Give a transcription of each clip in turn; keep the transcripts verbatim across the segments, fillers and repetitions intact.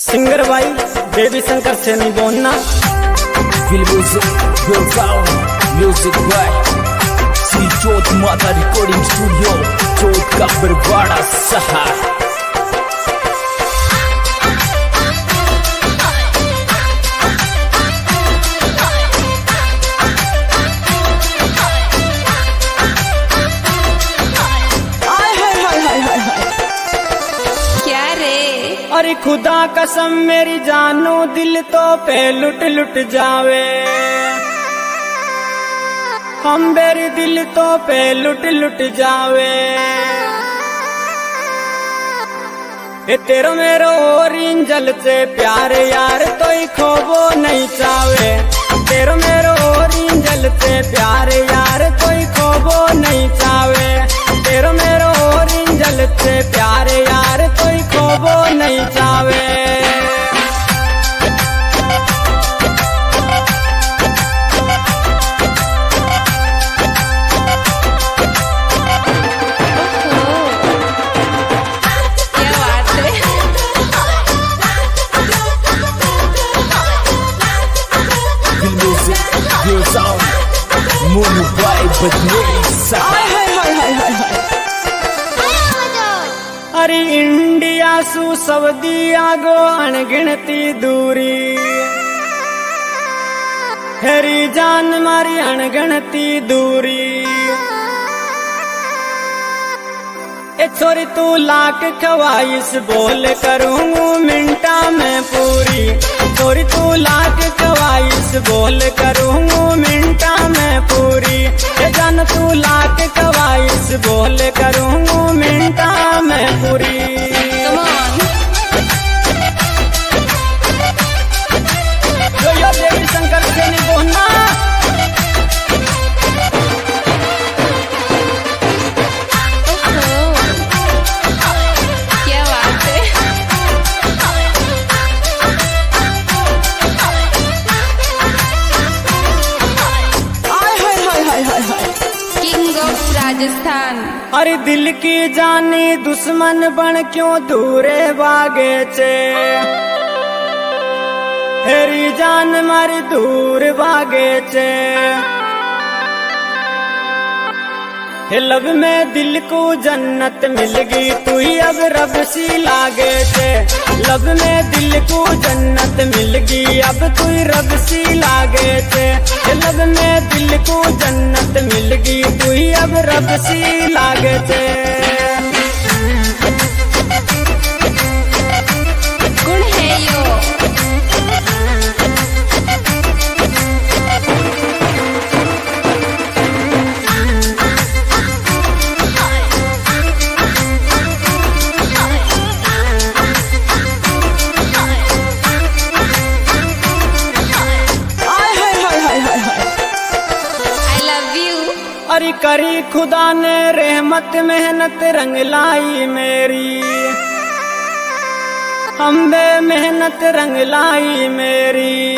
Singer भाई baby Shankar से नहीं बोलना। म्यूजिक बाय श्री जोत माता रिकॉर्डिंग स्टूडियो, जोत का बरवाड़ा सहार। अरे खुदा कसम मेरी जानो दिल तो पे लुट लुट जावे, हम मेरी दिल तो पे लुट लुट जावे। ए तेरो मेरो और इंजल से प्यार यार तो ही खोबो नहीं चावे, तेरो मेरो और इंजल से प्यार यार तो ही खोबो नहीं चावे, तेरो मेरो और इंजल से प्यार यार तो ही खोबो नहीं चावे। मोनू भाई बदलेरी सहार। अरे इंडिया सु सऊदी आगो अनगिनती दूरी, हेरी जान मारी अनगिनती दूरी। ए छोरी तू लाख ख्वाहिश बोल करूँगू मिनटा में पूरी, छोरी तू लाख ख्वाहिश बोल करूँगू मिनटा में पूरी। ए जान तू लाख ख्वाहिश बोल करूँगू मिनटा में पूरी। जो यो देवी शंकर से नहीं बोलना। राजस्थान। अरे दिल की जानी दुश्मन बन क्यों दूरे भागे छे, हेरी जान मारी दूर भागे छे। हे लब में दिल को जन्नत मिल गई तू ही अब रब सी लागे छे, लब में दिल को जन्नत मिल गई अब तू ही रब सी लागे छे। हे लब में दिल को जन्नत मिल गई तू ही अब रब सी लागे छे। कौन है यो? अरे करी खुदा ने रहमत मेहनत रंग लाई मेरी, अम्बे मेहनत रंग लाई मेरी।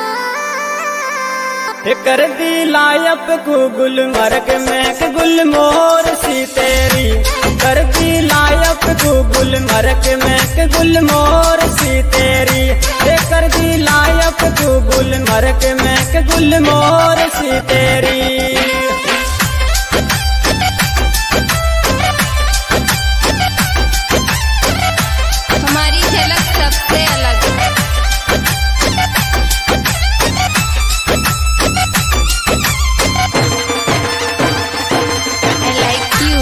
कर दी लायप को गुलमर्ग में गुल मोर सी तेरी, कर दी लायप को गुलमर्ग में गुल मोर सी तेरी। कर दी लायप को गुलमर्ग में गुल मोर सी तेरी। हमारी झलक सबसे अलग है। I like you.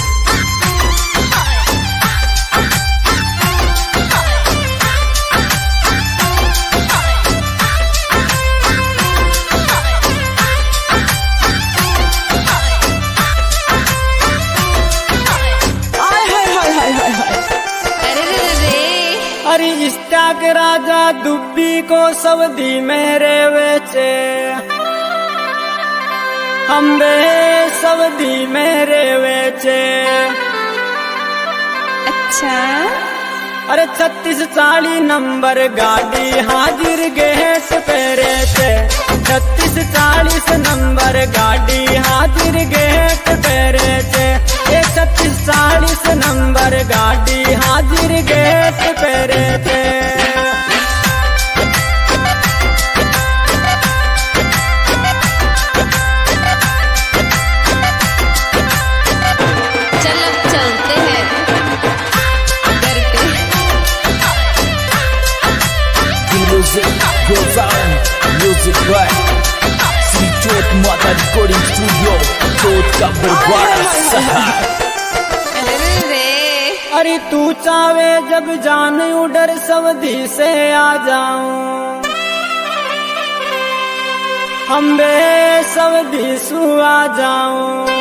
अरे इष्टा के राजा दुब्बी को सऊदी मेरे वेचे, अम्बे सऊदी मेरे वेचे। अच्छा। अरे छत्तीस चाली नंबर गाड़ी हाजिर गेट पेरे थे, छत्तीस चालीस नंबर गाड़ी हाजिर गेट पेरे थे। छत्तीस चालीस नंबर गाड़ी हाजिर गेट पे रहते। Music by Sri Jyot Mata Recording Studio, चोट का बरवाड़ा शहर। अरे रे अरे तू चावे जब जान उडर सऊदी से आ जाऊं, हम बे सऊदी सु आ जाऊं।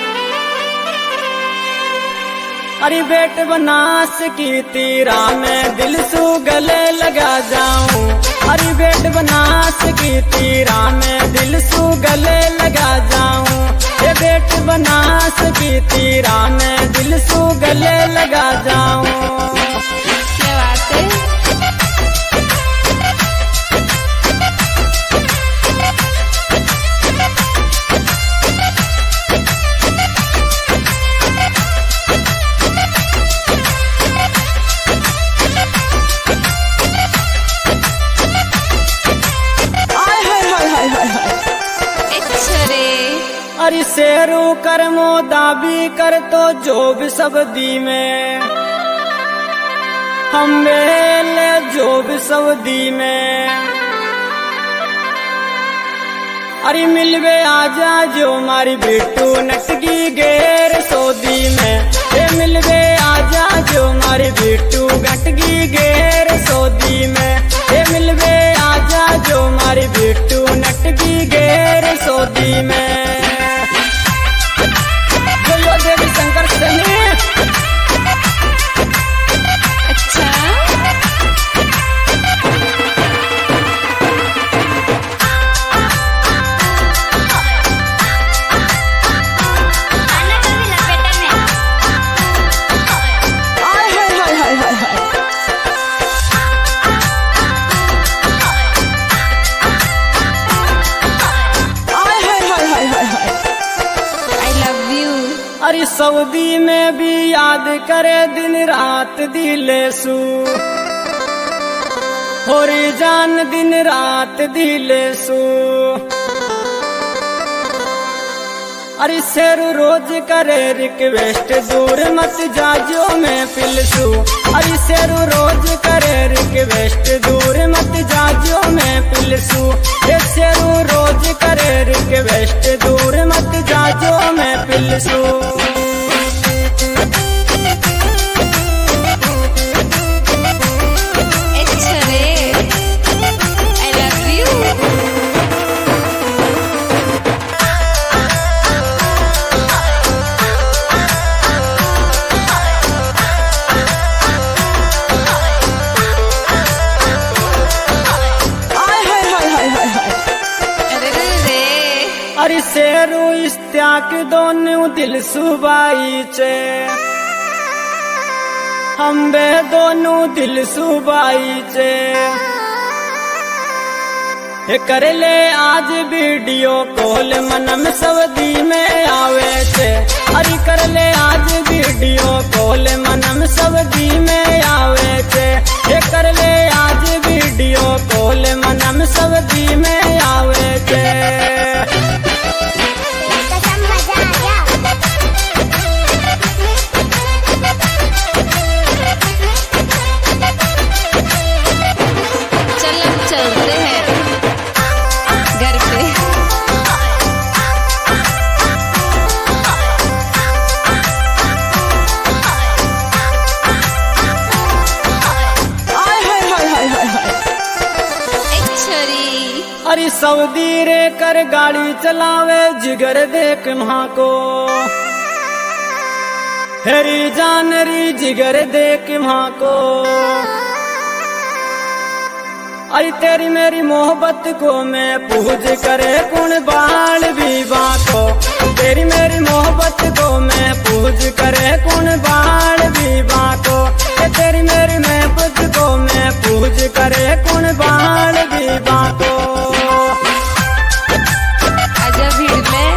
अरे बेट बनास की तीरा में दिल सु गले लगा जाऊं। अरे बेट बनास की तीरा में दिल सु गले लगा जाऊं। ये बेट बनास की तीरा में दिल सु गले लगा जाऊं। क्या बात है। अरे शेरू कर मोदाबी कर तो जो भी सब दी में, हम मेले जो भी सब दी में। अरे मिलवे आजा जो मारी बिट्टू नटकी गेर सऊदी में। ये मिलवे आजा जो मारी बिट्टू नटकी गेर सऊदी में। ये मिलवे आजा जो मारी बिट्टू नटकी गेर सऊदी में। देवी शंकर सनी अच्छा अरे सऊदी में भी याद करे दिन रात दिले सू, होरी जान दिन रात दिले सू। अरे शेरू रोज करे रिक्वेस्ट दूर मत जाजो मैं पिलसू। अरे शेरू रोज करे रिक्वेस्ट दूर मत जाजो मैं पिलसू। ये शेरू रोज करे रिक्वेस्ट दूर मत जाजो मैं पिलसू। अरे शेरू इस्त्याक दोनों दिल सुबाई चे, हम बे दोनों दिल सुबाई चे। ये कर ले आज वीडियो कॉल मनम सऊदी में आवे चे। अरे कर ले आज वीडियो कॉल मनम सऊदी में आवे चे। ये कर ले आज वीडियो कॉल मनम सऊदी में आवे चे। चलते हैं घर पे। अरे सऊदी रे कर गाड़ी चलावे जिगर देख वहाँ को, हेरी जान री जिगर देख वहाँ को। आई तेरी मेरी मोहब्बत को मैं पूज करे कुण बाल विवा को। तेरी मेरी मोहब्बत को मैं पूज करे कुण बाल विवा को। तेरी मेरी मोहब्बत को मैं पूज करे कुण बाल विवा को। आजा भीड़ में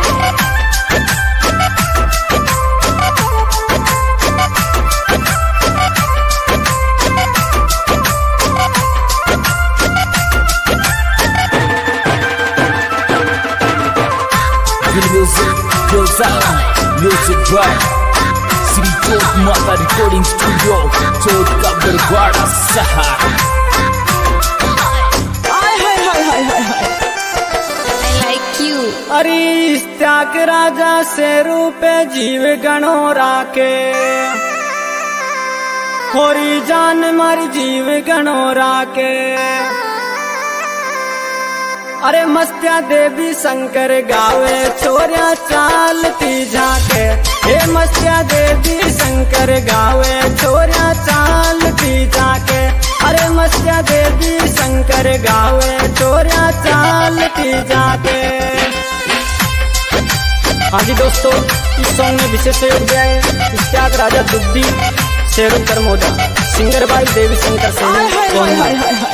Music by Sri Jyot Mata Recording Studio, चोट का बरवाड़ा शहर। हाय हाय हाय हाय हाय। त्याग राजा से रूपे जीव गणो राके होरी जान मारी जीव गणो राके अरे मस्त्या देवी शंकर गावे छोरिया चालती झाके हे मस्त्या देवी शंकर गावे छोरिया चालती झाके अरे मस्त्या देवी शंकर गावे छोरिया चालती जाके। हाँ जी दोस्तों, इस सॉन्ग में विशेष सहयोग दिया है त्याग राजा दुब्बी शेरू करमोदा, सिंगर बाई देवी शंकर सैनी।